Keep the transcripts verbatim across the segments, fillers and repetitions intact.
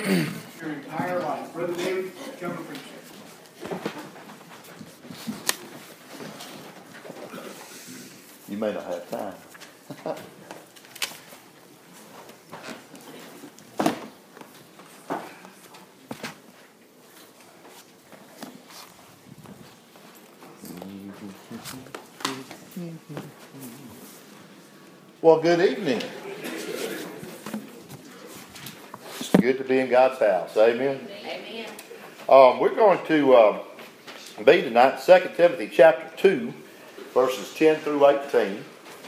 your entire life. Brother David, come and preach. You may not have time. Well, good evening. It's good to be in God's house. Amen. Amen. Um, we're going to um, be tonight, Second Timothy chapter two, verses ten through eighteen.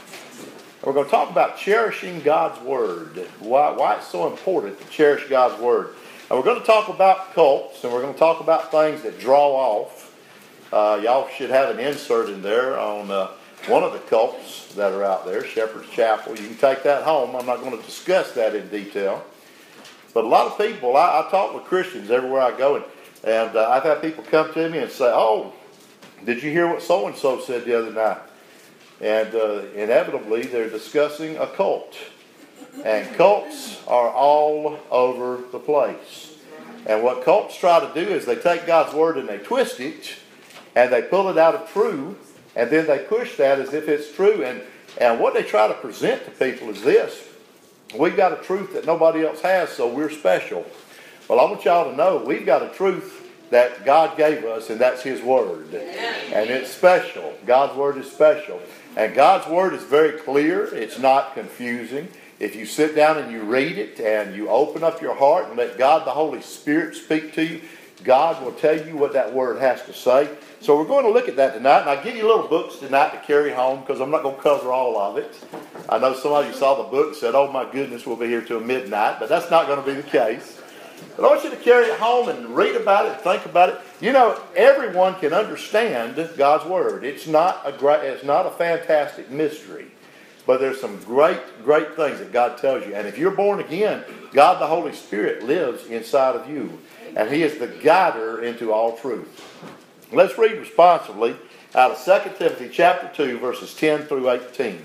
We're going to talk about cherishing God's Word. Why, why it's so important to cherish God's Word. And we're going to talk about cults, and we're going to talk about things that draw off. Uh, y'all should have an insert in there on uh, one of the cults that are out there, Shepherd's Chapel. You can take that home. I'm not going to discuss that in detail. But a lot of people, I, I talk with Christians everywhere I go, and, and uh, I've had people come to me and say, oh, did you hear what so-and-so said the other night? And uh, inevitably, they're discussing a cult. And cults are all over the place. And what cults try to do is they take God's Word and they twist it, and they pull it out of true, and then they push that as if it's true. And, and what they try to present to people is this: we've got a truth that nobody else has, so we're special. Well, I want y'all to know we've got a truth that God gave us, and that's His Word. And it's special. God's Word is special. And God's Word is very clear. It's not confusing. If you sit down and you read it and you open up your heart and let God, the Holy Spirit, speak to you, God will tell you what that Word has to say. So we're going to look at that tonight. And I'll give you little books tonight to carry home because I'm not going to cover all of it. I know some of you saw the book and said, oh my goodness, we'll be here till midnight. But that's not going to be the case. But I want you to carry it home and read about it and think about it. You know, everyone can understand God's Word. It's not a great, it's not a fantastic mystery. But there's some great, great things that God tells you. And if you're born again, God the Holy Spirit lives inside of you. And He is the guider into all truth. Let's read responsibly out of Second Timothy chapter two, verses ten through eighteen.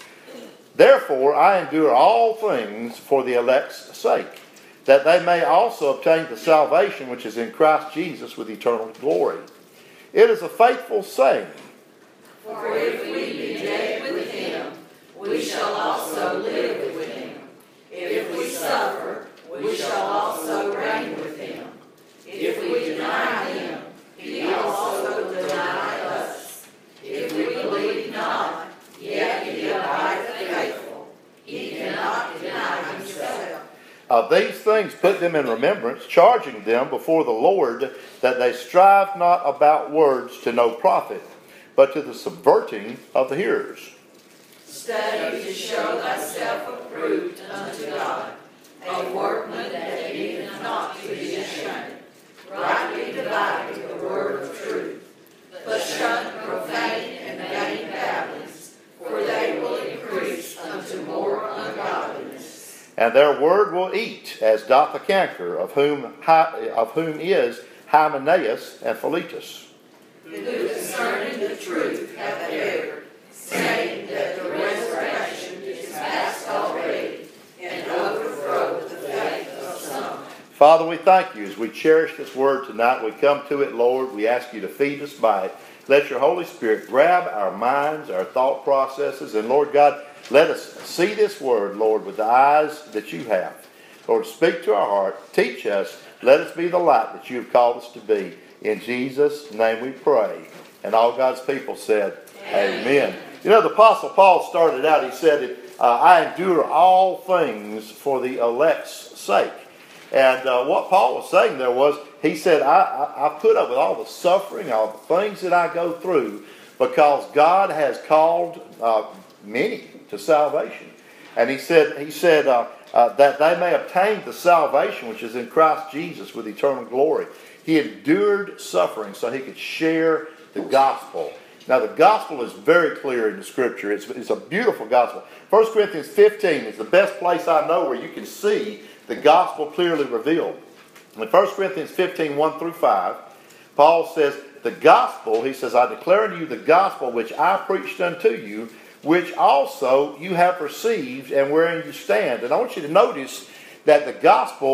Therefore I endure all things for the elect's sake, that they may also obtain the salvation which is in Christ Jesus with eternal glory. It is a faithful saying, For if we be dead with Him, we shall also live with Him. If we suffer, we shall also reign with Him. If we deny Him, He also will deny us. If we believe not, yet He abideth faithful. He cannot deny Himself. Of these things put them in remembrance, charging them before the Lord that they strive not about words to no profit, but to the subverting of the hearers. Study to show thyself approved unto God, a workman that needeth not to be ashamed, rightly dividing the word of truth. But shun profane and vain babblings, for they will increase unto more ungodliness. And their word will eat, as doth the canker, of whom of whom is Hymenaeus and Philetus. Who concerning the truth hath erred, saying that the resurrection is past already, and overthrow the faith of some. Father, we thank you as we cherish this word tonight. We come to it, Lord. We ask you to feed us by it. Let your Holy Spirit grab our minds, our thought processes, and Lord God, let us see this word, Lord, with the eyes that you have. Lord, speak to our heart. Teach us. Let us be the light that you have called us to be. In Jesus' name we pray. And all God's people said, Amen. Amen. You know, the Apostle Paul started out, he said, uh, I endure all things for the elect's sake. And uh, what Paul was saying there was, he said, I, I, I put up with all the suffering, all the things that I go through, because God has called uh, many to salvation. And he said, he said uh, uh, that they may obtain the salvation which is in Christ Jesus with eternal glory. He endured suffering so he could share the gospel. Now the gospel is very clear in the Scripture. It's, it's a beautiful gospel. First Corinthians fifteen is the best place I know where you can see the gospel clearly revealed. In First Corinthians fifteen, one through five, Paul says, the gospel, he says, I declare unto you the gospel which I preached unto you, which also you have received and wherein you stand. And I want you to notice that the gospel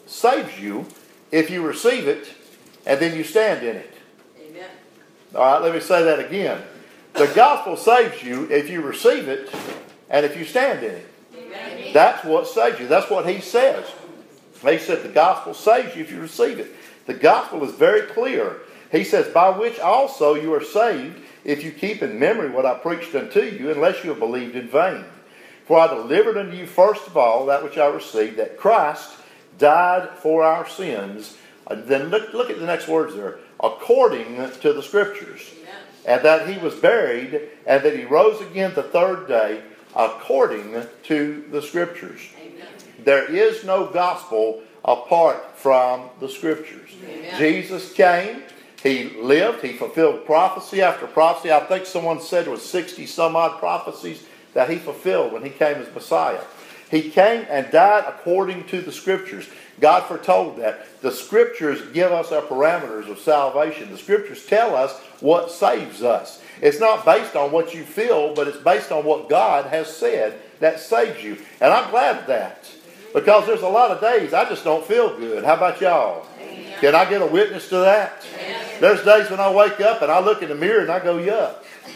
saves you if you receive it and then you stand in it. Amen. All right, let me say that again. The gospel saves you if you receive it and if you stand in it. Amen. That's what saves you. That's what he says. He said the gospel saves you if you receive it. The gospel is very clear. He says, by which also you are saved if you keep in memory what I preached unto you, unless you have believed in vain. For I delivered unto you first of all that which I received, that Christ died for our sins. And then look, look at the next words there. According to the Scriptures. Amen. And that he was buried, and that he rose again the third day, according to the Scriptures. Amen. There is no gospel apart from the Scriptures. Amen. Jesus came. He lived. He fulfilled prophecy after prophecy. I think someone said it was sixty some odd prophecies that he fulfilled when he came as Messiah. He came and died according to the Scriptures. God foretold that. The Scriptures give us our parameters of salvation. The Scriptures tell us what saves us. It's not based on what you feel, but it's based on what God has said that saves you. And I'm glad of that. Because there's a lot of days I just don't feel good. How about y'all? Amen. Can I get a witness to that? Amen. There's days when I wake up and I look in the mirror and I go, yuck.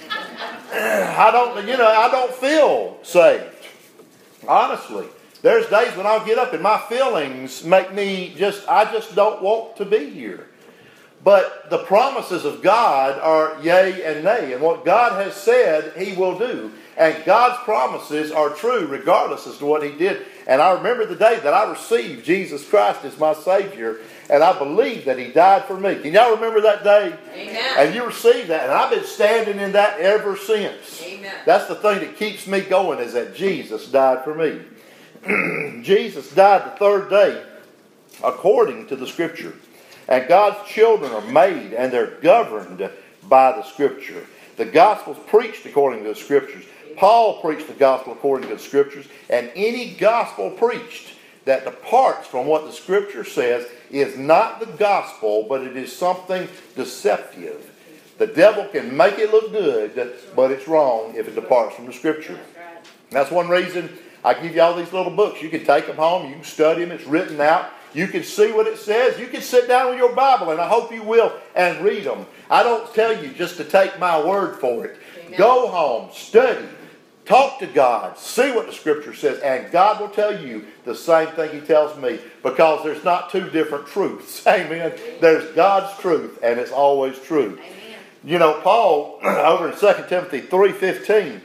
I don't, you know, I don't feel saved. Honestly. There's days when I'll get up and my feelings make me just, I just don't want to be here. But the promises of God are yea and nay. And what God has said, He will do. And God's promises are true regardless as to what He did. And I remember the day that I received Jesus Christ as my Savior. And I believe that He died for me. Can y'all remember that day? Amen. And you received that. And I've been standing in that ever since. Amen. That's the thing that keeps me going, is that Jesus died for me. Jesus died the third day according to the Scripture. And God's children are made and they're governed by the Scripture. The gospel's preached according to the Scriptures. Paul preached the gospel according to the Scriptures. And any gospel preached that departs from what the Scripture says is not the gospel, but it is something deceptive. The devil can make it look good, but it's wrong if it departs from the Scripture. That's one reason I give you all these little books. You can take them home. You can study them. It's written out. You can see what it says. You can sit down with your Bible, and I hope you will, and read them. I don't tell you just to take my word for it. Amen. Go home, study, talk to God, see what the Scripture says, and God will tell you the same thing He tells me, because there's not two different truths. Amen. There's God's truth, and it's always true. Amen. You know, Paul, over in Second Timothy three fifteen,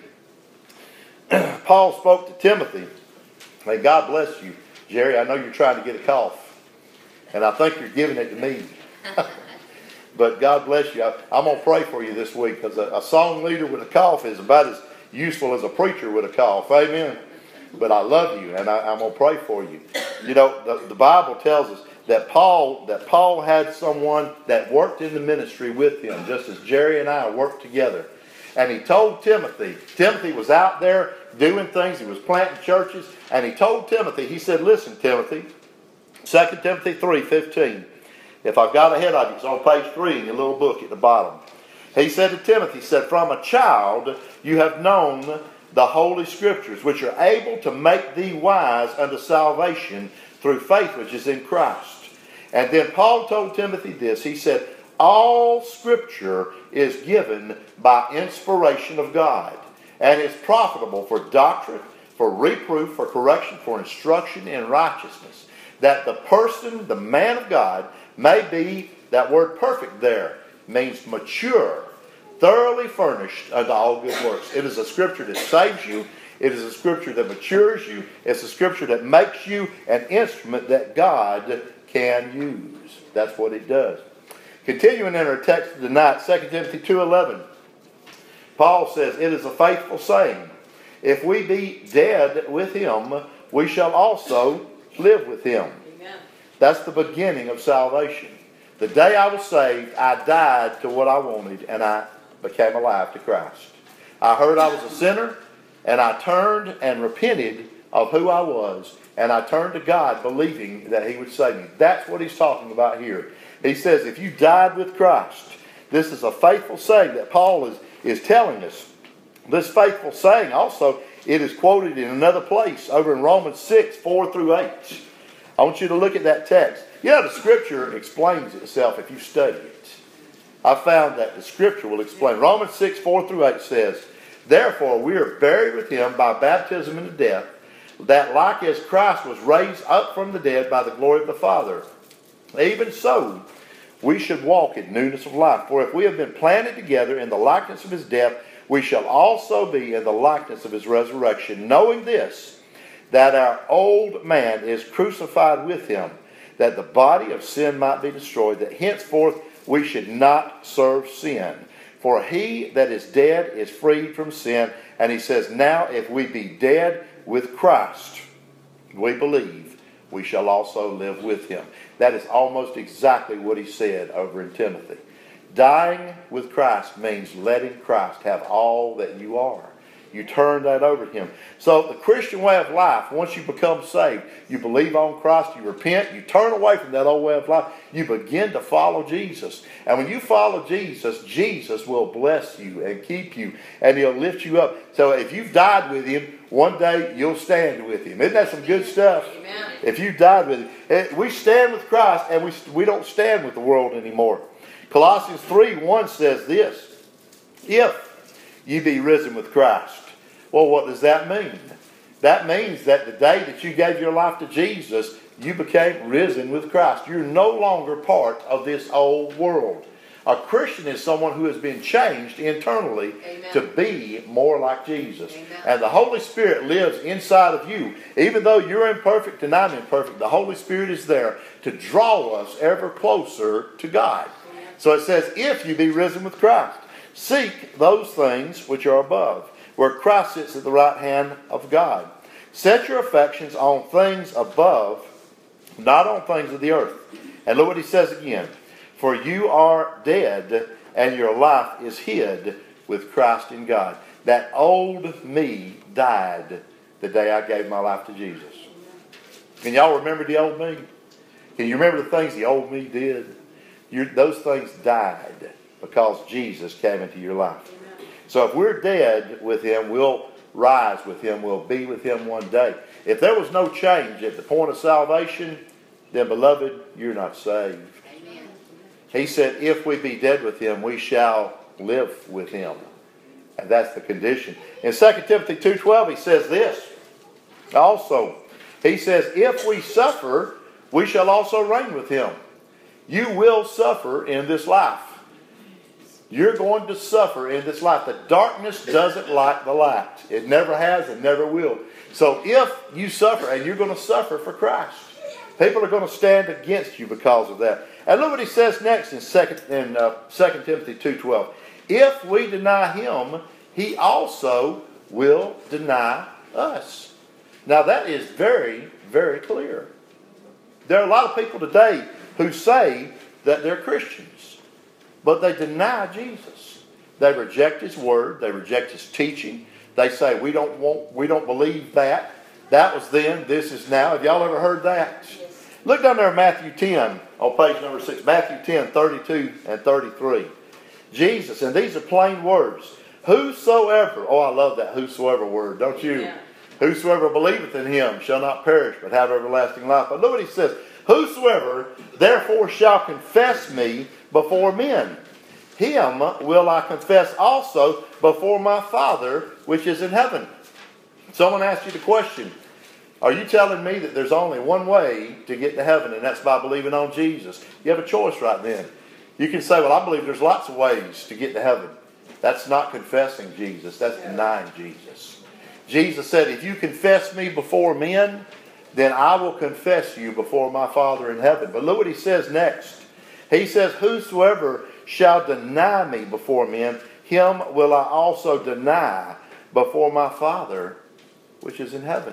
Paul spoke to Timothy. May God bless you. Jerry, I know you're trying to get a cough, and I think you're giving it to me. But God bless you. I, I'm going to pray for you this week, because a, a song leader with a cough is about as useful as a preacher with a cough. Amen. But I love you, and I, I'm going to pray for you. You know, the, the Bible tells us that Paul that Paul had someone that worked in the ministry with him, just as Jerry and I worked together. And he told Timothy, Timothy was out there doing things, he was planting churches, and he told Timothy, he said, listen, Timothy, Second Timothy three fifteen. If I've got ahead of you, it's on page three in your little book at the bottom. He said to Timothy, he said, from a child you have known the Holy Scriptures, which are able to make thee wise unto salvation through faith which is in Christ. And then Paul told Timothy this, he said, all Scripture is given by inspiration of God, and is profitable for doctrine, for reproof, for correction, for instruction in righteousness, that the person, the man of God, may be, that word perfect there, means mature, thoroughly furnished unto all good works. It is a Scripture that saves you. It is a Scripture that matures you. It's a Scripture that makes you an instrument that God can use. That's what it does. Continuing in our text tonight, Second Timothy two eleven, Paul says, it is a faithful saying, if we be dead with Him, we shall also live with Him. Amen. That's the beginning of salvation. The day I was saved, I died to what I wanted, and I became alive to Christ. I heard I was a sinner, and I turned and repented of who I was, and I turned to God believing that He would save me. That's what he's talking about here. He says, if you died with Christ, this is a faithful saying that Paul is, is telling us. This faithful saying also, it is quoted in another place over in Romans six, four through eight. I want you to look at that text. You know, the Scripture explains itself if you study it. I found that the Scripture will explain. Romans six, four through eight says, therefore we are buried with him by baptism into death, that like as Christ was raised up from the dead by the glory of the Father, even so we should walk in newness of life. For if we have been planted together in the likeness of his death, we shall also be in the likeness of his resurrection, knowing this, that our old man is crucified with him, that the body of sin might be destroyed, that henceforth we should not serve sin. For he that is dead is freed from sin. And he says, now if we be dead with Christ, we believe we shall also live with him. That is almost exactly what he said over in Timothy. Dying with Christ means letting Christ have all that you are. You turn that over to him. So the Christian way of life, once you become saved, you believe on Christ, you repent, you turn away from that old way of life, you begin to follow Jesus. And when you follow Jesus, Jesus will bless you and keep you, and he'll lift you up. So if you've died with him, one day you'll stand with him. Isn't that some good stuff? Amen. If you died with him. We stand with Christ, and we, we don't stand with the world anymore. Colossians three one says this, if you be risen with Christ. Well, what does that mean? That means that the day that you gave your life to Jesus, you became risen with Christ. You're no longer part of this old world. A Christian is someone who has been changed internally Amen. To be more like Jesus. Amen. And the Holy Spirit lives inside of you. Even though you're imperfect and I'm imperfect, the Holy Spirit is there to draw us ever closer to God. Amen. So it says, if you be risen with Christ, seek those things which are above, where Christ sits at the right hand of God. Set your affections on things above, not on things of the earth. And look what he says again. For you are dead, and your life is hid with Christ in God. That old me died the day I gave my life to Jesus. Can y'all remember the old me? Can you remember the things the old me did? You, those things died because Jesus came into your life. So if we're dead with him, we'll rise with him. We'll be with him one day. If there was no change at the point of salvation, then, beloved, you're not saved. Amen. He said, if we be dead with him, we shall live with him. And that's the condition. In Second Timothy two twelve, he says this. Also, he says, if we suffer, we shall also reign with him. You will suffer in this life. You're going to suffer in this life. The darkness doesn't like the light. It never has and never will. So if you suffer, and you're going to suffer for Christ, people are going to stand against you because of that. And look what he says next in Second in uh, Second Timothy two twelve. If we deny him, he also will deny us. Now that is very, very clear. There are a lot of people today who say that they're Christians, but they deny Jesus. They reject his word. They reject his teaching. They say, we don't want, we don't believe that. That was then, this is now. Have y'all ever heard that? Yes. Look down there in Matthew ten on page number six. Matthew ten, thirty-two and thirty-three. Jesus, and these are plain words. Whosoever, oh I love that whosoever word, don't you? Yeah. Whosoever believeth in him shall not perish, but have everlasting life. But look what he says. Whosoever therefore shall confess me before men, him will I confess also before my Father which is in heaven. Someone asked you the question, are you telling me that there's only one way to get to heaven, and that's by believing on Jesus? You have a choice right then. You can say, well, I believe there's lots of ways to get to heaven. That's not confessing Jesus. That's denying Jesus. Jesus said, if you confess me before men, then I will confess you before my Father in heaven. But look what he says next. He says, whosoever shall deny me before men, him will I also deny before my Father which is in heaven.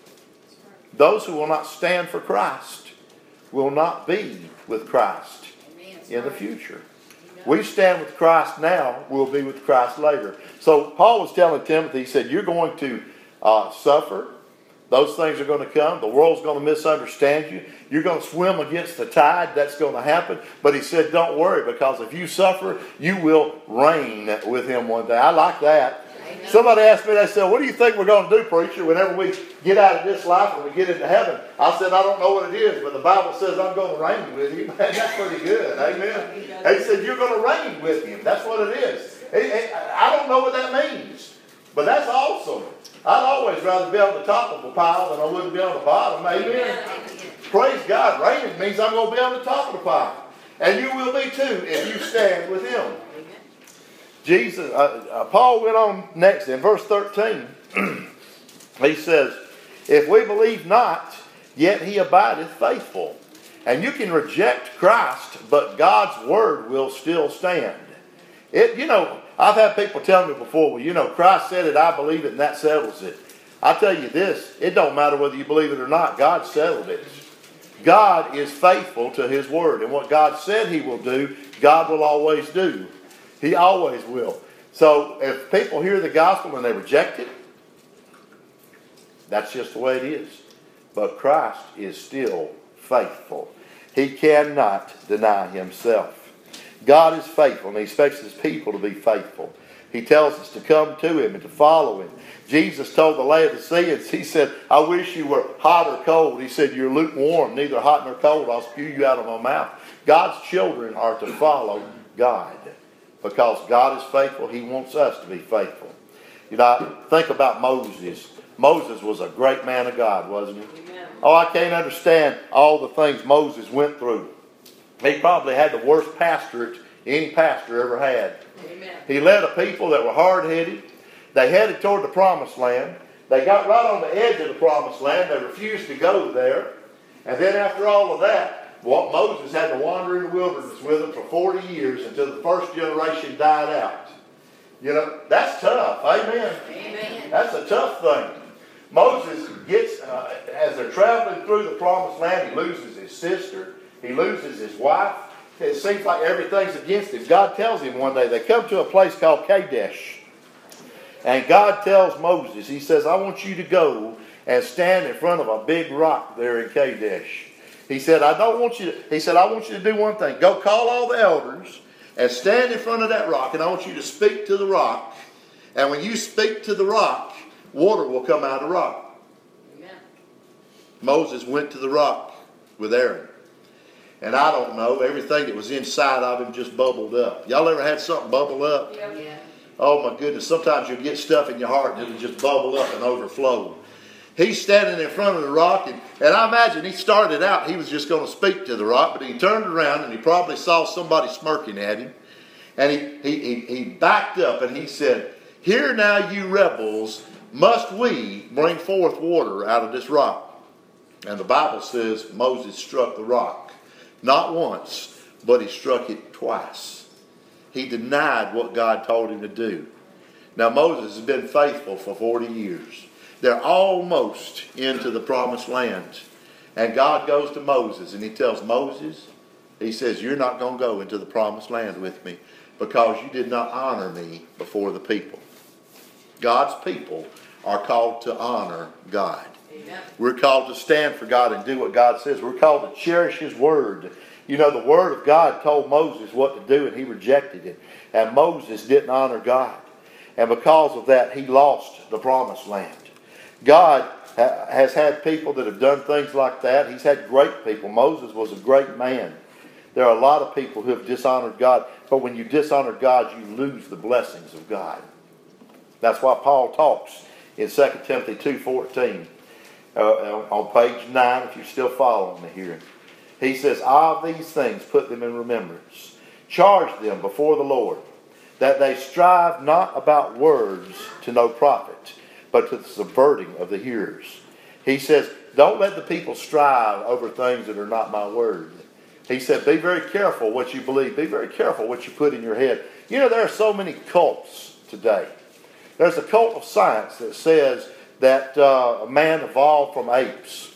Those who will not stand for Christ will not be with Christ in the future. We stand with Christ now, we'll be with Christ later. So Paul was telling Timothy, he said, you're going to uh, suffer. Those things are going to come. The world's going to misunderstand you. You're going to swim against the tide. That's going to happen. But he said, don't worry, because if you suffer, you will reign with him one day. I like that. Somebody asked me, they said, what do you think we're going to do, preacher, whenever we get out of this life and we get into heaven? I said, I don't know what it is, but the Bible says I'm going to reign with you. Man, that's pretty good. Amen. He said, you're going to reign with him. That's what it is. I don't know what that means, but that's awesome. I'd always rather be on the top of a pile than I would be on the bottom. Amen. Praise God. Reigning means I'm going to be on the top of the pile. And you will be too if you stand with him. Jesus, uh, uh, Paul went on next in verse thirteen. He says, if we believe not, yet he abideth faithful. And you can reject Christ, but God's word will still stand. It, you know, I've had people tell me before, well, you know, Christ said it, I believe it, and that settles it. I tell you this, it don't matter whether you believe it or not, God settled it. God is faithful to his word. And what God said he will do, God will always do. He always will. So if people hear the gospel and they reject it, that's just the way it is. But Christ is still faithful. He cannot deny himself. God is faithful, and he expects his people to be faithful. He tells us to come to him and to follow him. Jesus told the Laodiceans, he said, I wish you were hot or cold. He said, you're lukewarm, neither hot nor cold. I'll spew you out of my mouth. God's children are to follow God. Because God is faithful, he wants us to be faithful. You know, think about Moses. Moses was a great man of God, wasn't he? Amen. Oh, I can't understand all the things Moses went through. He probably had the worst pastorate any pastor ever had. Amen. He led a people that were hard-headed. They headed toward the promised land. They got right on the edge of the promised land. They refused to go there. And then after all of that, what Moses had to wander in the wilderness with them for forty years until the first generation died out. You know, that's tough. Amen. Amen. That's a tough thing. Moses gets, uh, as they're traveling through the promised land, he loses his sister. He loses his wife. It seems like everything's against him. God tells him one day, they come to a place called Kadesh. And God tells Moses, he says, I want you to go and stand in front of a big rock there in Kadesh. He said, I don't want you to, he said, I want you to do one thing. Go call all the elders and stand in front of that rock, and I want you to speak to the rock. And when you speak to the rock, water will come out of the rock. Amen. Moses went to the rock with Aaron. And I don't know, everything that was inside of him just bubbled up. Y'all ever had something bubble up? Yeah. Yeah. Oh my goodness, sometimes you'll get stuff in your heart and it'll just bubble up and overflow. He's standing in front of the rock, and, and I imagine he started out, he was just going to speak to the rock, but he turned around and he probably saw somebody smirking at him. And he, he, he, he backed up and he said, Hear now, you rebels, must we bring forth water out of this rock? And the Bible says Moses struck the rock. Not once, but he struck it twice. He denied what God told him to do. Now Moses has been faithful for forty years. They're almost into the promised land. And God goes to Moses and he tells Moses, he says, you're not going to go into the promised land with me because you did not honor me before the people. God's people are called to honor God. Amen. We're called to stand for God and do what God says. We're called to cherish his word. You know, the word of God told Moses what to do and he rejected it. And Moses didn't honor God. And because of that, he lost the promised land. God ha- has had people that have done things like that. He's had great people. Moses was a great man. There are a lot of people who have dishonored God. But when you dishonor God, you lose the blessings of God. That's why Paul talks in Second Timothy two fourteen. Uh, on page nine, if you're still following me here. He says, of these things put them in remembrance. Charge them before the Lord, that they strive not about words to no profit, but to the subverting of the hearers. He says, don't let the people strive over things that are not my word. He said, be very careful what you believe. Be very careful what you put in your head. You know, there are so many cults today. There's a cult of science that says that uh, man evolved from apes.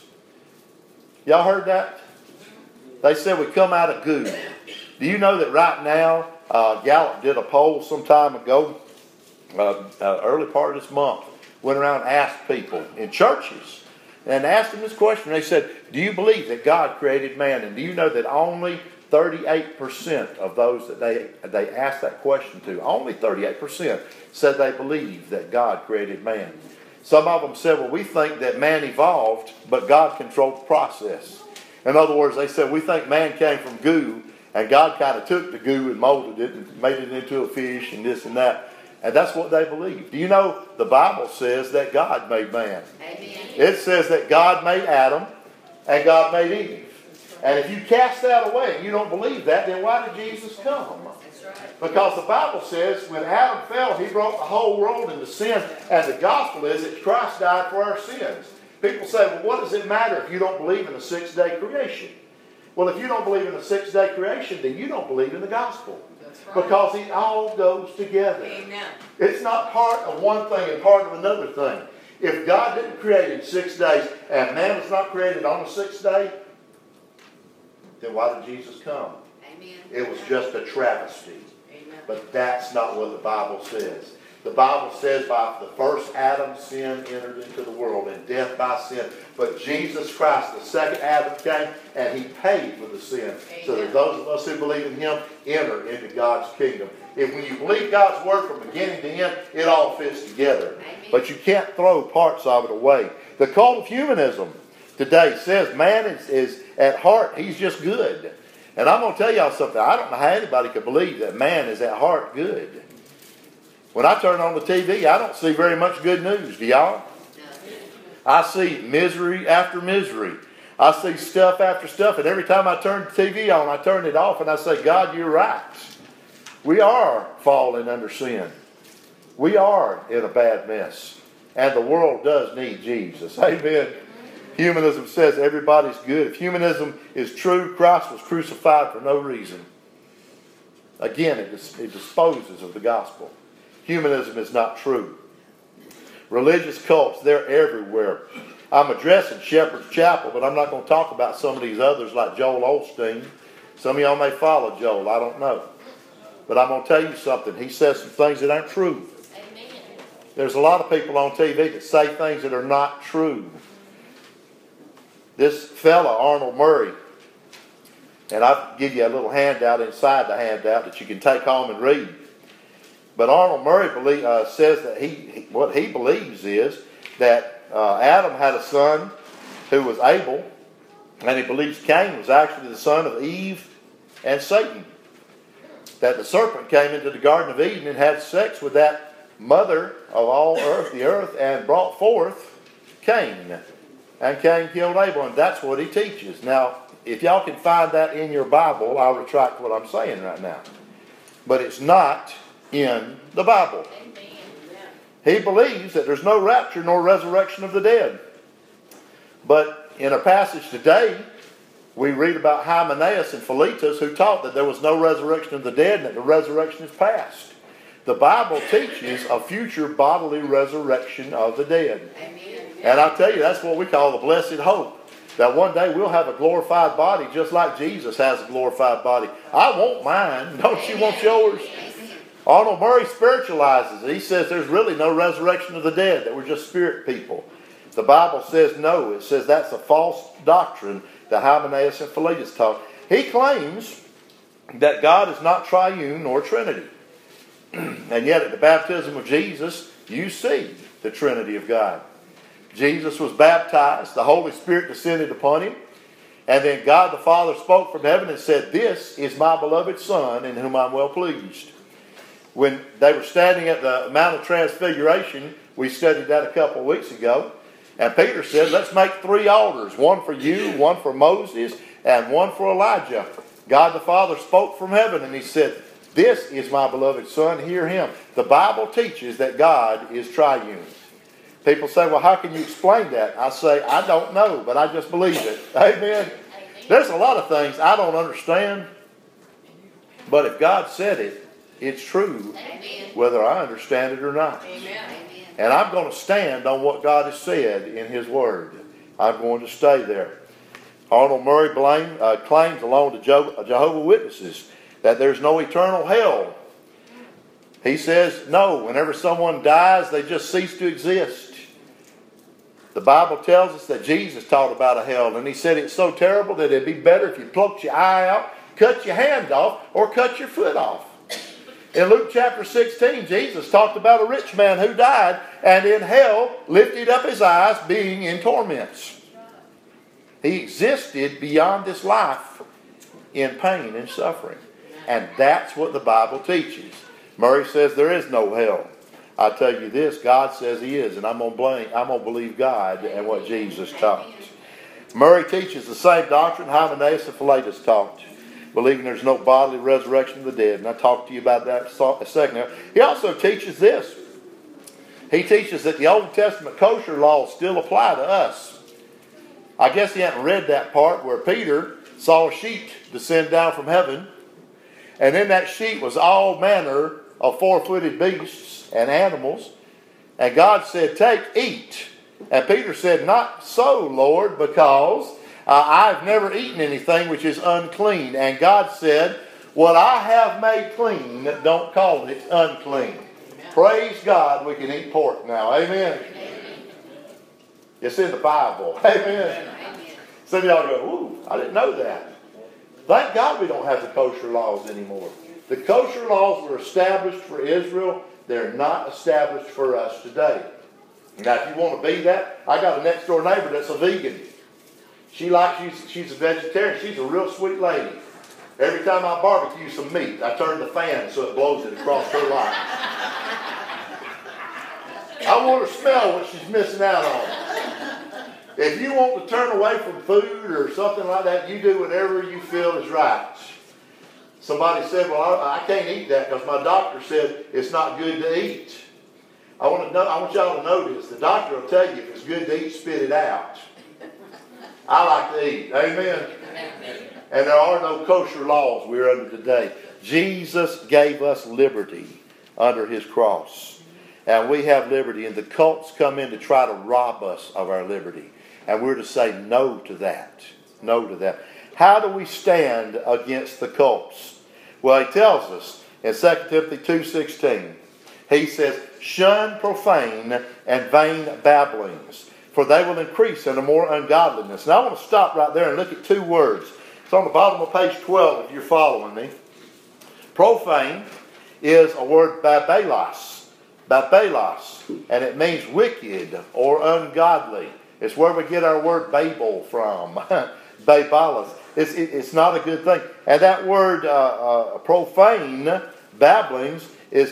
Y'all heard that? They said we come out of goo. Do you know that right now, uh, Gallup did a poll some time ago, uh, uh, early part of this month, went around and asked people in churches, and asked them this question. They said, do you believe that God created man? And do you know that only thirty-eight percent of those that they, they asked that question to, only thirty-eight percent said they believe that God created man. Some of them said, well, we think that man evolved, but God controlled the process. In other words, they said, we think man came from goo, and God kind of took the goo and molded it and made it into a fish and this and that. And that's what they believe. Do you know the Bible says that God made man? Amen. It says that God made Adam and God made Eve. And if you cast that away and you don't believe that, then why did Jesus come? That's right. Because the Bible says when Adam fell, he brought the whole world into sin. And the gospel is that Christ died for our sins. People say, well, what does it matter if you don't believe in the six-day creation? Well, if you don't believe in the six-day creation, then you don't believe in the gospel. That's right. Because it all goes together. Amen. It's not part of one thing and part of another thing. If God didn't create in six days and man was not created on the sixth day, then why did Jesus come? Amen. It was just a travesty. Amen. But that's not what the Bible says. The Bible says by the first Adam, sin entered into the world, and death by sin. But Jesus Christ, the second Adam, came and he paid for the sin. So that those of us who believe in him enter into God's kingdom. If when you believe God's word from beginning to end, it all fits together. Amen. But you can't throw parts of it away. The cult of humanism today says man is, is at heart, he's just good. And I'm going to tell y'all something. I don't know how anybody could believe that man is at heart good. When I turn on the T V, I don't see very much good news. Do y'all? No. I see misery after misery. I see stuff after stuff. And every time I turn the T V on, I turn it off and I say, God, you're right. We are falling under sin. We are in a bad mess. And the world does need Jesus. Amen. Humanism says everybody's good. If humanism is true, Christ was crucified for no reason. Again, it, dis- it disposes of the gospel. Humanism is not true. Religious cults, they're everywhere. I'm addressing Shepherd's Chapel, but I'm not going to talk about some of these others like Joel Osteen. Some of y'all may follow Joel, I don't know. But I'm going to tell you something. He says some things that aren't true. Amen. There's a lot of people on T V that say things that are not true. This fella, Arnold Murray, and I'll give you a little handout inside the handout that you can take home and read. But Arnold Murray believe, uh, says that he, he, what he believes is that uh, Adam had a son who was Abel, and he believes Cain was actually the son of Eve and Satan. That the serpent came into the Garden of Eden and had sex with that mother of all earth, the earth, and brought forth Cain. And Cain killed Abel, and that's what he teaches. Now, if y'all can find that in your Bible, I'll retract what I'm saying right now. But it's not in the Bible. Amen. He believes that there's no rapture nor resurrection of the dead. But in a passage today, we read about Hymenaeus and Philetus who taught that there was no resurrection of the dead and that the resurrection is past. The Bible teaches a future bodily resurrection of the dead. Amen. And I tell you, that's what we call the blessed hope. That one day we'll have a glorified body just like Jesus has a glorified body. I want mine. Don't you want yours? Arnold Murray spiritualizes it. He says there's really no resurrection of the dead, that we're just spirit people. The Bible says no. It says that's a false doctrine that Hymenaeus and Philetus taught. He claims that God is not triune nor Trinity. And yet at the baptism of Jesus, you see the Trinity of God. Jesus was baptized. The Holy Spirit descended upon him. And then God the Father spoke from heaven and said, "This is my beloved Son in whom I'm well pleased." When they were standing at the Mount of Transfiguration, we studied that a couple of weeks ago. And Peter said, let's make three altars. One for you, one for Moses, and one for Elijah. God the Father spoke from heaven and he said, "This is my beloved Son, hear him." The Bible teaches that God is triune. People say, well, how can you explain that? I say, I don't know, but I just believe it. Amen. There's a lot of things I don't understand. But if God said it, it's true, Amen. whether I understand it or not. Amen. And I'm going to stand on what God has said in his word. I'm going to stay there. Arnold Murray blame, uh, claims, along with Jehovah's Witnesses, that there's no eternal hell. He says, no, whenever someone dies, they just cease to exist. The Bible tells us that Jesus taught about a hell, and he said it's so terrible that it'd be better if you plucked your eye out cut your hand off or cut your foot off. In Luke chapter sixteen, Jesus talked about a rich man who died and in hell lifted up his eyes being in torments. He existed beyond this life in pain and suffering. And that's what the Bible teaches. Murray says there is no hell. I tell you this, God says He is, and I'm going to blame, I'm going to believe God and what Jesus taught. Murray teaches the same doctrine Hymenaeus and Philetus taught, believing there's no bodily resurrection of the dead. And I talked to you about that a second ago. He also teaches this. He teaches that the Old Testament kosher laws still apply to us. I guess he hadn't read that part where Peter saw a sheet descend down from heaven, and in that sheet was all manner of four-footed beasts and animals. And God said, take, eat. And Peter said, not so, Lord, because uh, I've never eaten anything which is unclean. And God said, what I have made clean, don't call it unclean. Amen. Praise God, we can eat pork now. Amen. Amen. It's in the Bible. Amen. Amen. Some of y'all go, ooh, I didn't know that. Thank God we don't have the kosher laws anymore. The kosher laws were established for Israel. They're not established for us today. Now, if you want to be that, I got a next door neighbor that's a vegan. She likes, she's, she's a vegetarian. She's a real sweet lady. Every time I barbecue some meat, I turn the fan so it blows it across her line. I want to smell what she's missing out on. If you want to turn away from food or something like that, you do whatever you feel is right. Somebody said, well, I, I can't eat that because my doctor said it's not good to eat. I want to know, I want y'all to notice, the doctor will tell you if it's good to eat, spit it out. I like to eat. Amen. And there are no kosher laws we're under today. Jesus gave us liberty under His cross. And we have liberty. And the cults come in to try to rob us of our liberty. And we're to say no to that. No to that. How do we stand against the cults? Well, he tells us in Second Timothy two sixteen. He says, shun profane and vain babblings, for they will increase into more ungodliness. Now I want to stop right there and look at two words. It's on the bottom of page twelve if you're following me. Profane is a word babelos. Babelos. And it means wicked or ungodly. It's where we get our word Babel from. Babelos. It's, it, it's not a good thing. And that word uh, uh, profane, babblings, is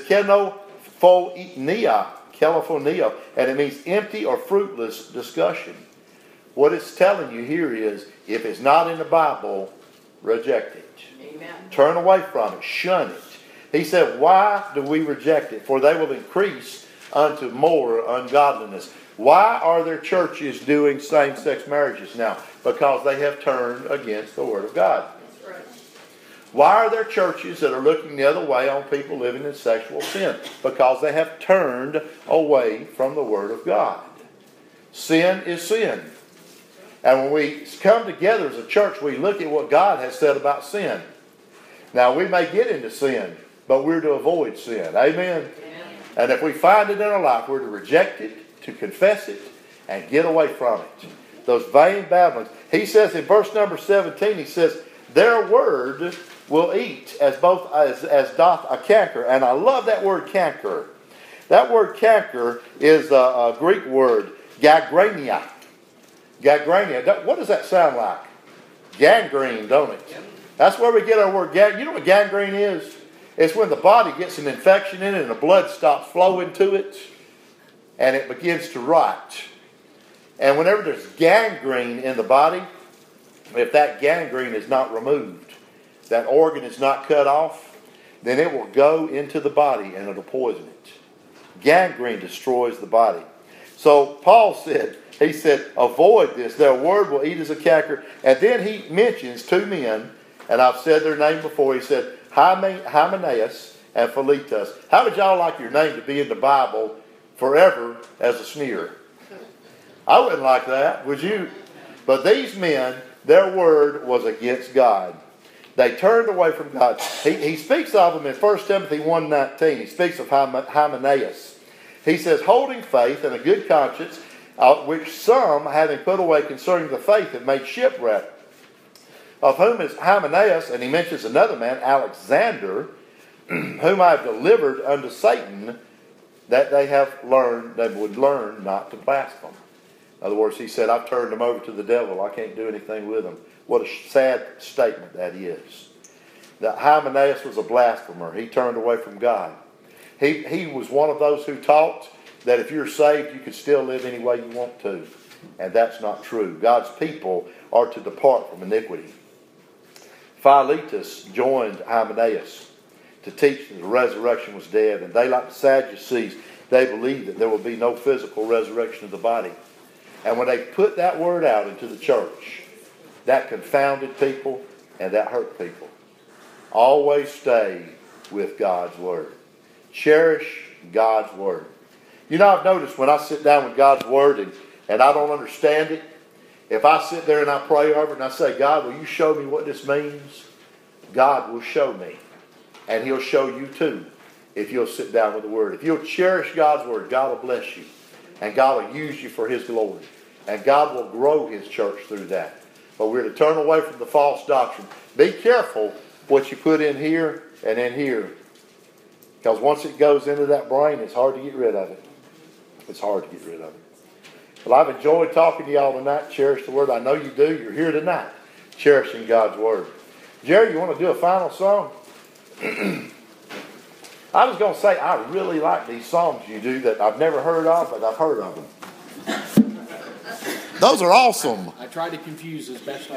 kenophonia, kelophonia, and it means empty or fruitless discussion. What it's telling you here is, if it's not in the Bible, reject it. Amen. Turn away from it. Shun it. He said, why do we reject it? For they will increase unto more ungodliness. Why are there churches doing same-sex marriages now? Because they have turned against the Word of God. That's right. Why are there churches that are looking the other way on people living in sexual sin? Because they have turned away from the Word of God. Sin is sin. And when we come together as a church, we look at what God has said about sin. Now, we may get into sin, but we're to avoid sin. Amen? Amen. And if we find it in our life, we're to reject it, to confess it, and get away from it. Those vain babblings. He says in verse number seventeen, he says, their word will eat as both as, as doth a canker. And I love that word canker. That word canker is a, a Greek word, gagrania. Gagrania. What does that sound like? Gangrene, don't it? That's where we get our word gangrene. You know what gangrene is? It's when the body gets an infection in it and the blood stops flowing to it and it begins to rot. And whenever there's gangrene in the body, if that gangrene is not removed, that organ is not cut off, then it will go into the body and it'll poison it. Gangrene destroys the body. So Paul said, he said, avoid this. Their word will eat as a canker. And then he mentions two men, and I've said their name before. He said, Hymenaeus and Philetus. How would y'all like your name to be in the Bible forever as a sneer? I wouldn't like that, would you? But these men, their word was against God. They turned away from God. He, he speaks of them in First Timothy one nineteen. He speaks of Hymenaeus. He says, holding faith and a good conscience, uh, which some, having put away concerning the faith, have made shipwreck. of whom is Hymenaeus, and he mentions another man, Alexander, whom I have delivered unto Satan, that they have learned, they would learn not to blaspheme. In other words, he said, I've turned them over to the devil. I can't do anything with them. What a sad statement that is. That Hymenaeus was a blasphemer. He turned away from God. He, he was one of those who taught that if you're saved, you can still live any way you want to. And that's not true. God's people are to depart from iniquity. Philetus joined Hymenaeus to teach that the resurrection was dead. And they, like the Sadducees, they believed that there will be no physical resurrection of the body. And when they put that word out into the church, that confounded people and that hurt people. Always stay with God's word. Cherish God's word. You know, I've noticed when I sit down with God's word and, and I don't understand it, if I sit there and I pray over it and I say, God, will you show me what this means? God will show me. And He'll show you too if you'll sit down with the word. If you'll cherish God's word, God will bless you. And God will use you for His glory. And God will grow His church through that. But we're to turn away from the false doctrine. Be careful what you put in here and in here. Because once it goes into that brain, it's hard to get rid of it. It's hard to get rid of it. Well, I've enjoyed talking to y'all tonight. Cherish the word. I know you do. You're here tonight cherishing God's word. Jerry, you want to do a final song? I was going to say, I really like these songs you do that I've never heard of, but I've heard of them. Those are awesome. I tried to confuse as best I